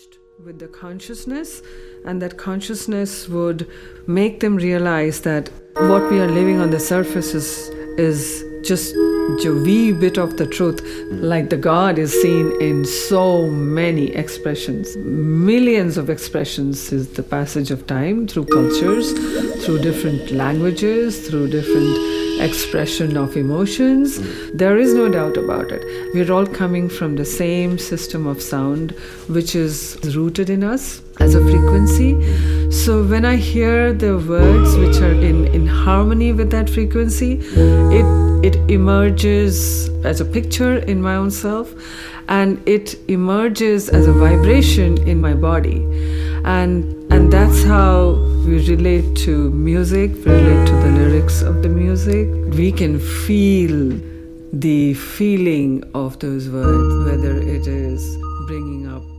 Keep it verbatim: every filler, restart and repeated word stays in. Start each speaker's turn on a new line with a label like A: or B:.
A: touched with the consciousness, and that consciousness would make them realize that what we are living on the surface is, is just a wee bit of the truth. Like the God is seen in so many expressions. Millions of expressions is the passage of time through cultures, through different languages, through different expression of emotions. There is no doubt about it. We're all coming from the same system of sound, which is rooted in us as a frequency. So when I hear the words which are in, in harmony with that frequency, it it emerges as a picture in my own self, and it emerges as a vibration in my body. And and that's how we relate to music, we relate to the lyrics of the music. We can feel the feeling of those words, whether it is bringing up